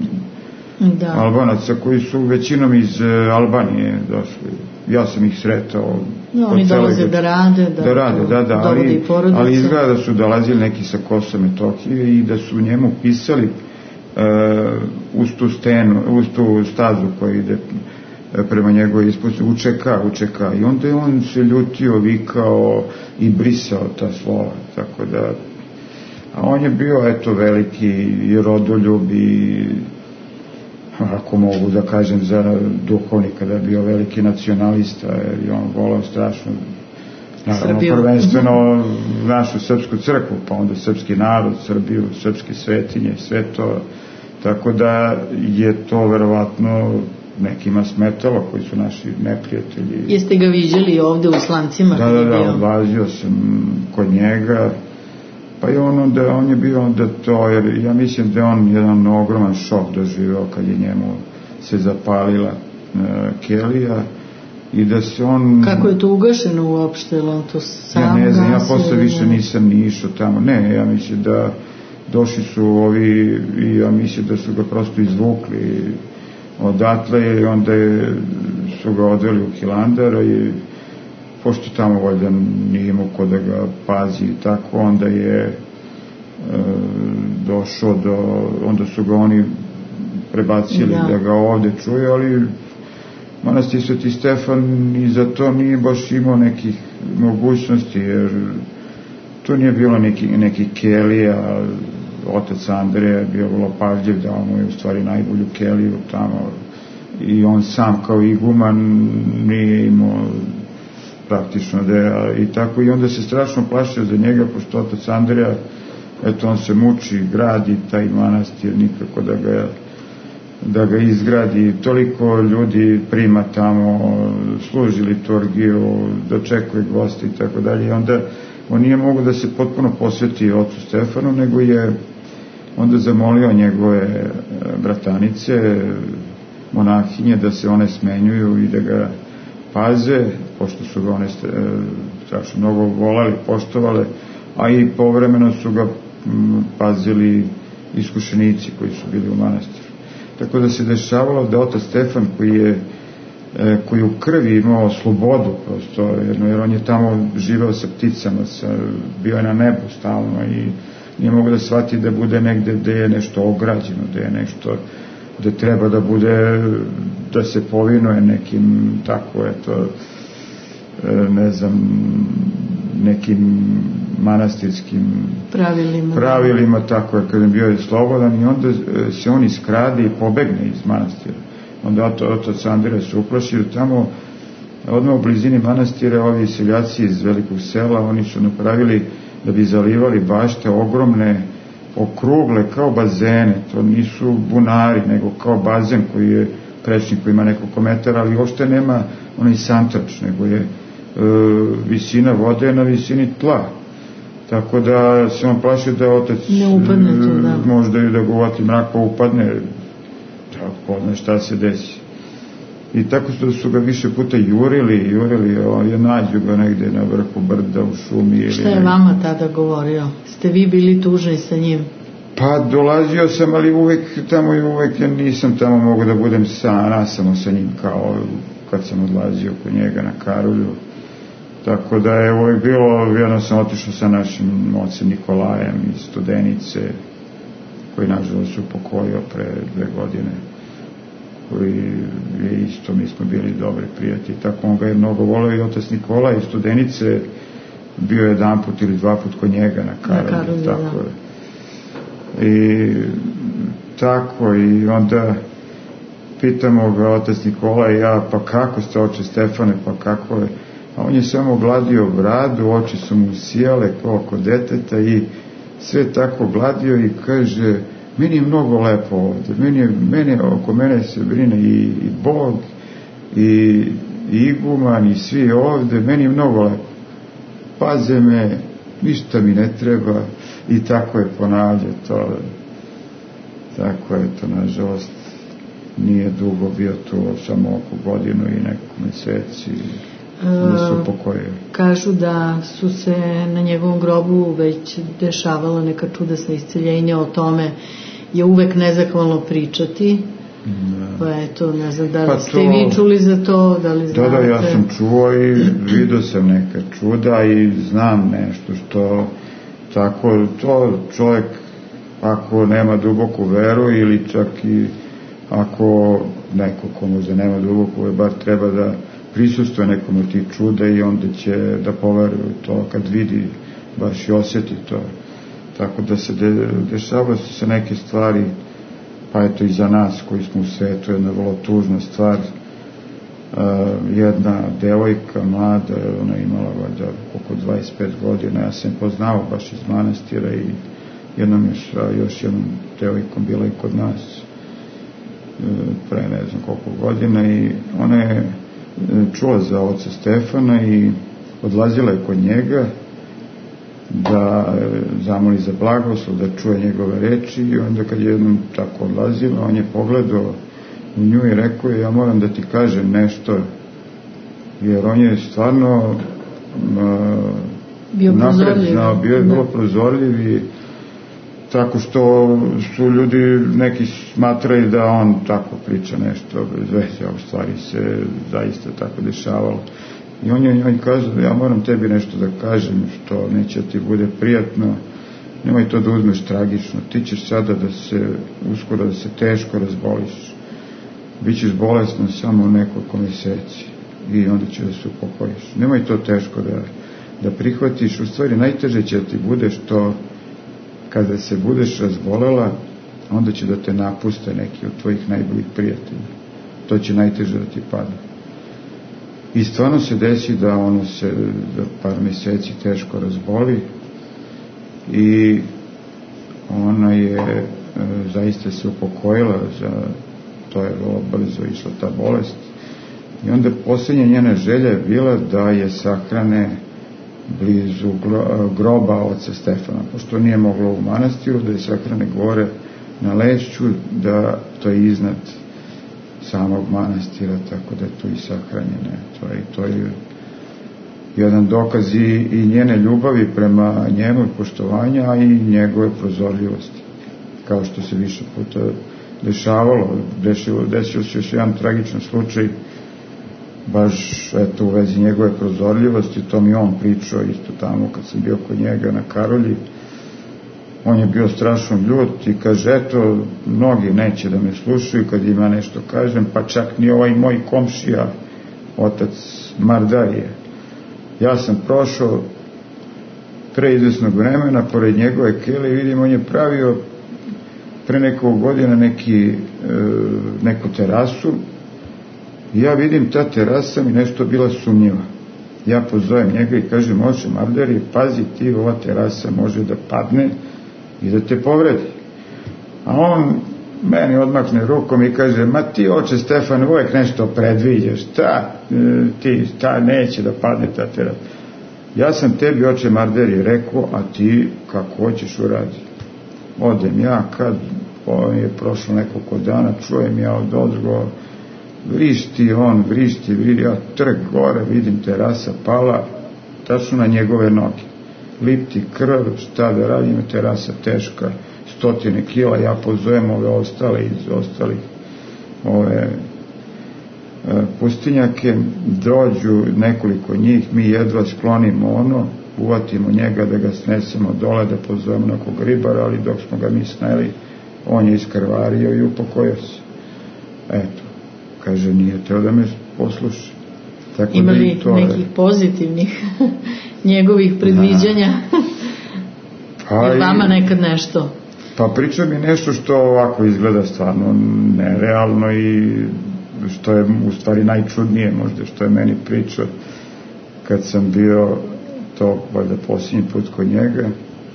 Speaker 2: da. Albanaca koji su većinom iz Albanije došli. Ja sam ih sretao.
Speaker 1: No, oni dolaze da rade, da,
Speaker 2: da rade, da, da, ali, ali izgleda da su dolazili neki sa Kosova i Metohije i da su njemu pisali uh, uz tu stenu, uz tu stazu koja ide prema njegovoj ispusti, učeka, učeka. I onda je on se ljutio, vikao i brisao ta slova. Tako da, a on je bio, eto, veliki i rodoljub i ako mogu da kažem za duhovnika, da je bio veliki nacionalista, jer je on volao strašno, naravno, prvenstveno našu srpsku crkvu, pa onda srpski narod, Srbiju, srpske svetinje, sve to, tako da je to verovatno nekima smetalo, koji su naši neprijatelji.
Speaker 1: Jeste ga viđali ovde u Slancima?
Speaker 2: Da, da, da, odlazio sam kod njega, pa i on onda, on je bio onda to, jer ja mislim da je on jedan ogroman šok doživeo kad je njemu se zapalila e, kelija i da se on...
Speaker 1: Kako je to ugašeno uopšte, ili on to sam
Speaker 2: ja ne znam, ja
Speaker 1: gasio,
Speaker 2: posle više nisam ni išao tamo, ne, ja mislim da došli su ovi i ja mislim da su ga prosto izvukli odatle i onda je, su ga odveli u Hilandar i pošto tamo valjda nije imao ko da ga pazi i tako, onda je e, došao do, onda su ga oni prebacili da, da ga ovde čuje, ali manastir Sveti Stefan i za to nije baš imao nekih mogućnosti, jer to nije bilo neki, neki kelija. Otac Andreja je bio vrlo pažljiv, dao mu je u stvari najbolju keliju tamo i on sam kao iguman nije imao praktično da je, i tako, i onda se strašno plašio za njega, pošto otac Andreja, eto, on se muči, gradi taj manastir, nikako da ga da ga izgradi, toliko ljudi prima tamo, služi liturgiju, dočekuje goste i tako dalje, i onda on nije mogo da se potpuno posveti ocu Stefanu, nego je onda zamolio njegove bratanice, monahinje, da se one smenjuju i da ga paze, pošto su ga one strašno mnogo volali, poštovale, a i povremeno su ga pazili iskušenici koji su bili u manastiru. Tako da se dešavalo da otac Stefan, koji je koji u krvi imao slobodu prosto, jer on je tamo živeo sa pticama, sa, bio je na nebu stalno i nije mogo da shvati da bude negde gde je nešto ograđeno, gde je nešto gde treba da bude, da se povinuje nekim tako, eto, ne znam, nekim manastirskim pravilima, pravilima tako je, kad je bio je slobodan, i onda se on iskrade i pobegne iz manastira. Onda otac Andreja se uplašio tamo, odmah u blizini manastira, ovi seljaci iz velikog sela, oni su napravili da bi zalivali bašte ogromne, okrugle, kao bazene, to nisu bunari, nego kao bazen koji je prečnik, koji ima nekoliko metara, ali uopšte nema onaj santrač, nego je e, visina vode na visini tla. Tako da se on plašio da otac
Speaker 1: ne upadne to, da.
Speaker 2: Možda i da ga uvati mrak pa upadne, ko zna šta se desi. I tako su, su ga više puta jurili, jurili, je nađu ga negde na vrhu brda u šumi. Ili
Speaker 1: šta je vama tada govorio? Ste vi bili tužni sa njim?
Speaker 2: Pa dolazio sam, ali uvek tamo i uvek ja nisam tamo mogo da budem sa, nasamo sa njim, kao kad sam odlazio kod njega na Karulju. Tako da je uvek bilo, jedno sam otišao sa našim ocem Nikolajem iz Studenice, koji nažalost su pokojio pre dve godine, koji je isto, mi smo bili dobri prijatelji, tako on ga je mnogo voleo, i otac Nikola iz Studenice bio jedan put ili dva put kod njega na Karolju, tako je. I tako, i onda pitamo ga otac Nikola i ja, pa kako ste oče Stefane, pa kako je, a on je samo gladio bradu, oči su mu sijale kao kod deteta i sve tako gladio i kaže, meni je mnogo lepo ovde, meni je, meni, oko mene se brine i, i Bog, i, i iguman, i svi ovde, meni je mnogo lepo, paze me, ništa mi ne treba, i tako je ponavljao to, tako je to, nažalost, nije dugo bio tu, samo oko godinu i nekoliko meseci, da su pokojili.
Speaker 1: Kažu da su se na njegovom grobu već dešavala neka čudesna isceljenja, o tome je uvek nezahvalno pričati. Da. Pa eto, ne znam da li pa ste to, vi čuli za to, da li znate?
Speaker 2: Da, da, ja sam čuo i vidio sam neka čuda i znam nešto što tako, to čovjek ako nema duboku veru ili čak i ako neko ko možda nema duboku veru, bar treba da prisustuje nekom od tih čuda i onda će da poveruje to kad vidi, baš i osjeti to. Tako da se de, dešavaju se neke stvari pa eto i za nas koji smo u svetu, jedna vrlo tužna stvar. Uh, jedna devojka mlada, ona imala valjda oko dvadeset pet godina, ja sam poznao baš iz manastira i jednom još, još jednom devojkom bila i kod nas uh, pre ne znam koliko godina i ona je čula za oca Stefana i odlazila je kod njega da zamoli za blagoslov, da čuje njegove reči i onda kad je jednom tako odlazila, on je pogledao u nju i rekao je, ja moram da ti kažem nešto, jer on je stvarno uh,
Speaker 1: bio prozorljiv,
Speaker 2: znao, bio je vrlo prozorljiv i tako što su ljudi neki smatraju da on tako priča nešto bez veze, a u stvari se zaista tako dešavalo. I on je njoj kazao, ja moram tebi nešto da kažem što neće ti bude prijatno, nemoj to da uzmeš tragično, ti ćeš sada da se uskoro da se teško razboliš, bićeš bolestan samo nekoliko meseci i onda će da se upokojiš, nemoj to teško da, da prihvatiš, u stvari najteže će ti bude što kada se budeš razbolela onda će da te napuste neki od tvojih najboljih prijatelja, to će najteže da ti padne. I stvarno se desi da ono se da par meseci teško razboli i ona je e, zaista se upokojila, za, to je vrlo brzo išla ta bolest i onda posljednja njena želja je bila da je sahrane blizu groba oca Stefana, pošto nije moglo u manastiru, da je sahrane gore na Lešću, da to je iznad samog manastira, tako da je tu i sahranjene. To je, to je jedan dokaz i, i njene ljubavi prema njemu i poštovanja, a i njegove prozorljivosti. Kao što se više puta dešavalo, desilo, desilo se još jedan tragičan slučaj, baš eto u vezi njegove prozorljivosti, to mi on pričao isto tamo kad sam bio kod njega na Karolji. On je bio strašno ljut i kaže, eto, mnogi neće da me slušaju kad ima nešto kažem, pa čak ni ovaj moj komšija, otac Mardarije. Ja sam prošao pre izvesnog vremena pored njegove kele i vidim, on je pravio pre nekog godina neki, e, neku terasu i ja vidim ta terasa mi nešto bila sumnjiva. Ja pozovem njega i kažem, oče Mardarije, pazi ti, ova terasa može da padne i da te povredi. A on meni odmakne rukom i kaže, ma ti oče Stefan uvijek nešto predviđaš, šta ti, šta neće da padne ta terasa. Ja sam tebi oče Mardarije rekao, a ti kako hoćeš uradi. Odem ja, kad on je prošlo nekoliko dana, čujem ja od odgo, vrišti on, vrišti, vrišti, ja trg gore, vidim terasa pala, tačno na njegove noge. Lipti krv, šta da radim, terasa teška, stotine kila, ja pozovem ove ostale iz ostalih ove e, pustinjake, dođu nekoliko njih, mi jedva sklonimo ono, uvatimo njega da ga snesemo dole, da pozovemo nekog ribara, ali dok smo ga mi sneli, on je iskrvario i upokojio se. Eto, kaže, nije teo da me posluša. Tako
Speaker 1: ima
Speaker 2: da
Speaker 1: li
Speaker 2: to
Speaker 1: nekih je pozitivnih njegovih predviđanja? Pa i vama nekad nešto?
Speaker 2: Pa priča mi nešto što ovako izgleda stvarno nerealno i što je u stvari najčudnije možda što je meni pričao kad sam bio to valjda posljednji put kod njega.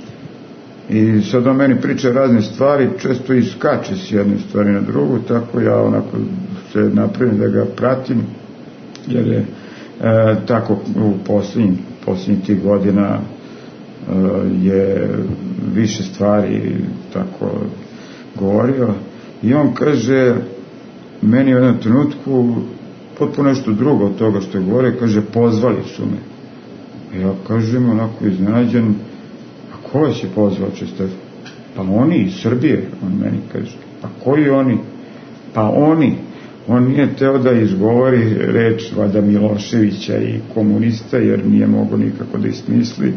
Speaker 2: I sad on meni priča razne stvari, često iskače s jedne stvari na drugu, tako ja onako se napravim da ga pratim, jer je e, tako u posljednjim, posljednjih tih godina e, je više stvari tako govorio i on kaže meni u jednom trenutku potpuno nešto drugo od toga što je govorio, kaže pozvali su me. Ja kažem onako iznenađen, a ko vas je pozvao, Čestef? Pa oni iz Srbije, on meni kaže. Pa koji oni? Pa oni. On nije teo da izgovori reč vada Miloševića i komunista, jer nije mogo nikako da ismisli.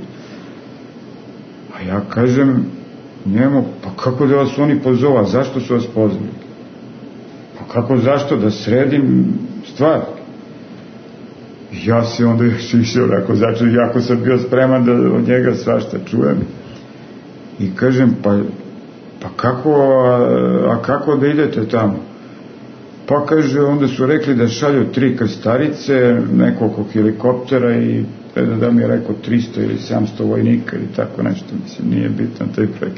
Speaker 2: A ja kažem njemu, pa kako da vas oni pozova, zašto su vas pozvali? Pa kako, zašto? Da sredim stvar. Ja se onda još išao onako, znači jako sam bio spreman da od njega svašta čujem. I kažem, pa, pa kako, a, a kako da idete tamo? Pa kaže, onda su rekli da šalju tri krstarice, nekoliko helikoptera i da mi je rekao tristo ili sedamsto vojnika ili tako nešto, mislim, nije bitan taj projekt.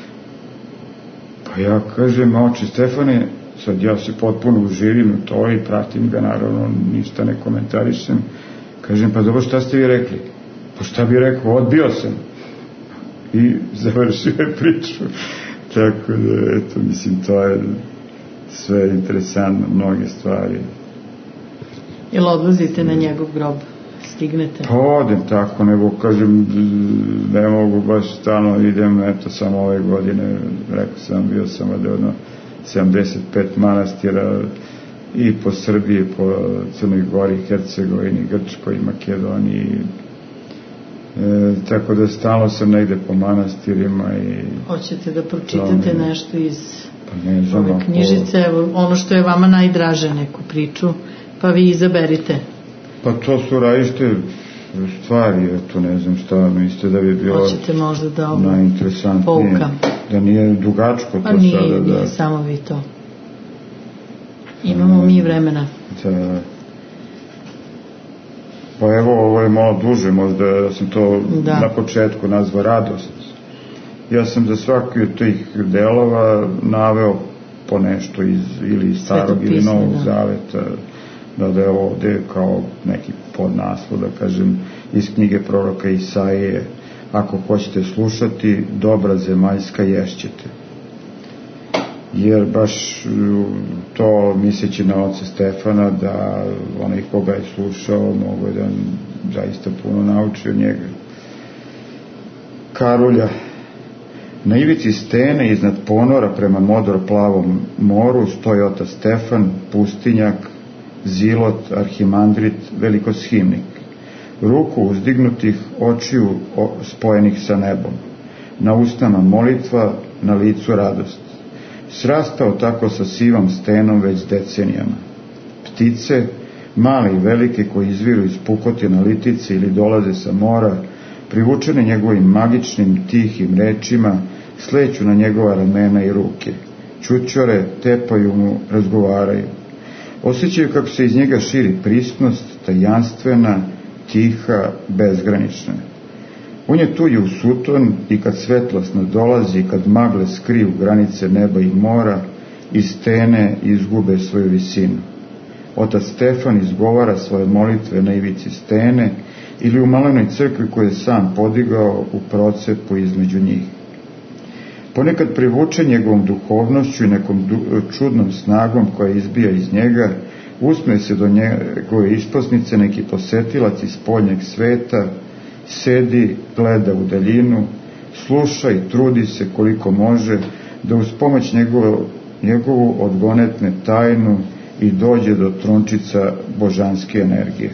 Speaker 2: Pa ja kažem, oče Stefane, sad ja se potpuno uživim u to i pratim ga, naravno, ništa ne komentarišem. Kažem, pa dobro, šta ste vi rekli? Pa šta bi rekao, odbio sam. I završio je priču. Tako da, eto, mislim, to je sve interesantno, mnoge stvari.
Speaker 1: Jel odlazite na njegov grob? Stignete?
Speaker 2: Pa odem tako, nego kažem, ne mogu baš stalno, idem, eto, samo ove godine, rekao sam, bio sam odavno sedamdeset pet manastira i po Srbiji, po Crnoj Gori, Hercegovini, Grčkoj, Makedoniji, e, tako da stalno sam negde po manastirima. I
Speaker 1: hoćete da pročitate to, nešto iz
Speaker 2: pa ne znam,
Speaker 1: ove knjižice, evo, ono što je vama najdraže, neku priču, pa vi izaberite.
Speaker 2: Pa to su različite stvari, eto, ne znam šta mislite da bi bilo
Speaker 1: hoćete možda da ovo
Speaker 2: najinteresantnije,
Speaker 1: pouka.
Speaker 2: Da nije dugačko to
Speaker 1: pa nije,
Speaker 2: sada.
Speaker 1: Da nije samo vi to. Imamo um, mi vremena.
Speaker 2: Da. Pa evo, ovo je malo duže, možda ja sam to da. na početku nazvao radost. Ja sam za svaki od tih delova naveo po nešto iz, ili iz starog ili novog da. zaveta, da da je ovde kao neki podnaslov, da kažem, iz knjige proroka Isaije, ako hoćete slušati, dobra zemaljska ješćete. Jer baš to, misleći na oca Stefana, da onaj koga je slušao mogo je da zaista puno nauči od njega. Karulja. Na ivici stene iznad ponora prema modro plavom moru stoji otac Stefan, pustinjak, zilot, arhimandrit, velikoshimnik. Ruku uzdignutih, očiju spojenih sa nebom. Na usnama molitva, na licu radost. Srastao tako sa sivom stenom već decenijama. Ptice, male i velike koji izviru iz pukotina litice ili dolaze sa mora, privučene njegovim magičnim, tihim rečima, sleću na njegova ramena i ruke. Čučore, tepaju mu, razgovaraju. Osjećaju kako se iz njega širi prisnost, tajanstvena, tiha, bezgranična. On je tu i u suton i kad svetlost nadolazi, kad magle skriju granice neba i mora, i stene izgube svoju visinu. Otac Stefan izgovara svoje molitve na ivici stene ili u malenoj crkvi koju je sam podigao u procepu između njih. Ponekad privuče njegovom duhovnošću i nekom du- čudnom snagom koja izbija iz njega, usme se do njegove isposnice neki posetilac iz spoljnjeg sveta, sedi, gleda u daljinu, sluša i trudi se koliko može da uz pomoć njegovu, njegovu odgonetne tajnu i dođe do trunčica božanske energije.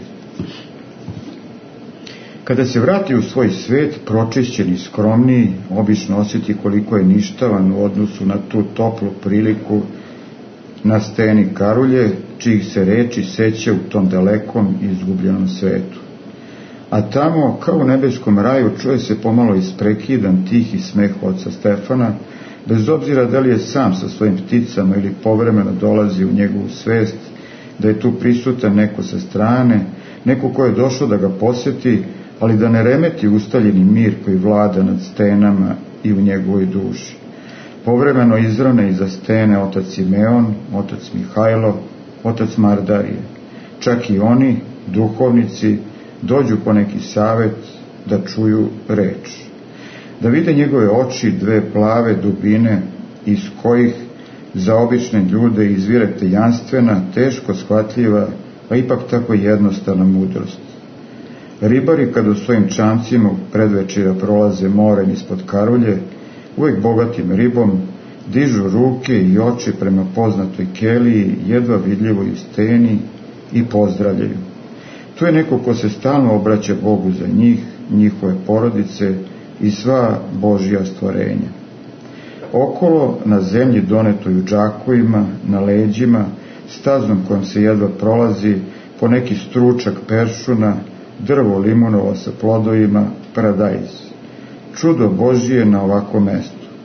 Speaker 2: Kada se vrati u svoj svet, pročišćen i skromniji, obično osjeti koliko je ništavan u odnosu na tu toplu priliku na steni Karulje, čijih se reči seća u tom dalekom i izgubljenom svetu. A tamo, kao u nebeskom raju, čuje se pomalo isprekidan tihi smeh oca Stefana, bez obzira da li je sam sa svojim pticama ili povremeno dolazi u njegovu svest, da je tu prisutan neko sa strane, neko ko je došao da ga poseti, ali da ne remeti ustaljeni mir koji vlada nad stenama i u njegovoj duši. Povremeno izrane iza stene otac Simeon, otac Mihajlo, otac Mardarije. Čak i oni, duhovnici, dođu po neki savet da čuju reč. Da vide njegove oči, dve plave dubine, iz kojih za obične ljude izvire tajanstvena, teško shvatljiva, a ipak tako jednostavna mudrost. Ribari, kada u svojim čamcima predvečera prolaze morem ispod Karulje, uvek bogatim ribom, dižu ruke i oči prema poznatoj keliji, jedva vidljivoj steni i pozdravljaju. Tu je neko ko se stalno obraća Bogu za njih, njihove porodice i sva Božja stvorenja. Okolo, na zemlji donetoj u džakovima, na leđima, stazom kojom se jedva prolazi, po neki stručak peršuna, drvo limunova sa plodovima, paradajz. Čudo Božije na ovakvom mestu.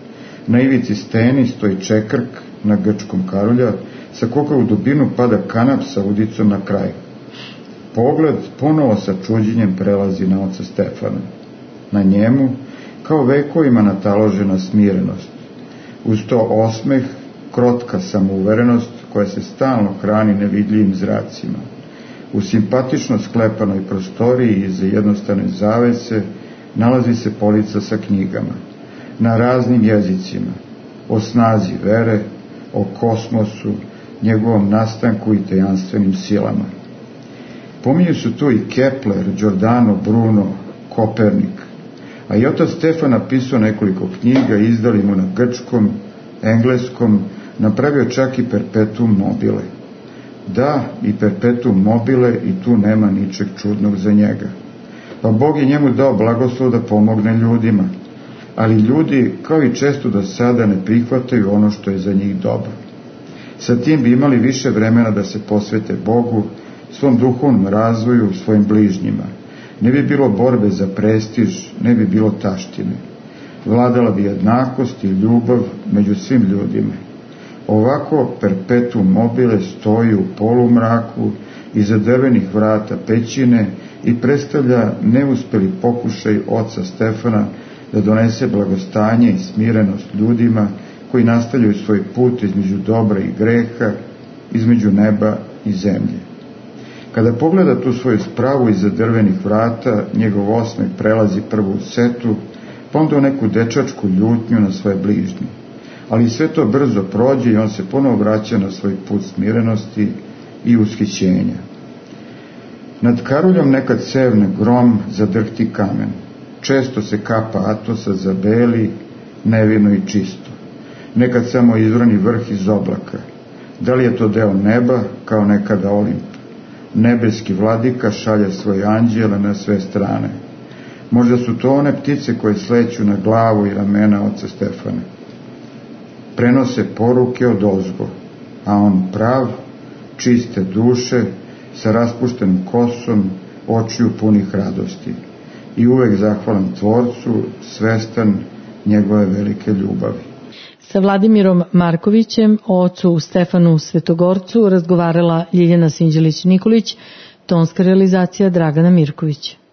Speaker 2: Na ivici steni stoji čekrk na grčkom karulja, sa koga u dubinu pada kanap sa udicom na kraju. Pogled ponovo sa čuđenjem prelazi na oca Stefana. Na njemu, kao vekovima nataložena smirenost. Uz to osmeh, krotka samouverenost koja se stalno hrani nevidljivim zracima. U simpatično sklepanoj prostoriji iza jednostavne zavese nalazi se polica sa knjigama. Na raznim jezicima. O snazi vere, o kosmosu, njegovom nastanku i tajanstvenim silama. Pominju su tu i Kepler, Giordano Bruno, Kopernik, a i otac Stefan napisao nekoliko knjiga i izdali mu na grčkom, engleskom, napravio čak i Perpetuum mobile. Da, i Perpetuum mobile, i tu nema ničeg čudnog za njega. Pa Bog je njemu dao blagoslov da pomogne ljudima, ali ljudi, kao i često do sada, ne prihvataju ono što je za njih dobro. Sa tim bi imali više vremena da se posvete Bogu, svom duhovnom razvoju, svojim bližnjima. Ne bi bilo borbe za prestiž, ne bi bilo taštine. Vladala bi jednakost i ljubav među svim ljudima. Ovako Perpetuum mobile stoji u polumraku iza drvenih vrata pećine i predstavlja neuspeli pokušaj oca Stefana da donese blagostanje i smirenost ljudima koji nastavljaju svoj put između dobra i greha, između neba i zemlje. Kada pogleda tu svoju spravu iza drvenih vrata, njegov osmeh prelazi prvo u setu, pa onda u neku dečačku ljutnju na svoje bližnje. Ali sve to brzo prođe i on se ponovo vraća na svoj put smirenosti i ushićenja. Nad karuljom nekad sevne grom, zadrhti kamen. Često se kapa Atosa zabeli, nevino i čisto. Nekad samo izroni vrh iz oblaka. Da li je to deo neba, kao nekada Olimp? Nebeski vladika šalje svoje anđele na sve strane. Možda su to one ptice koje sleću na glavu i ramena oca Stefana. Prenose poruke od ozgo, a on prav, čiste duše, sa raspuštenim kosom, očiju punih radosti i uvek zahvalan Tvorcu, svestan njegove velike ljubavi.
Speaker 1: Sa Vladimirom Markovićem, o ocu Stefanu Svetogorcu, razgovarala Ljiljana Sinđelić-Nikolić, tonska realizacija Dragana Mirković.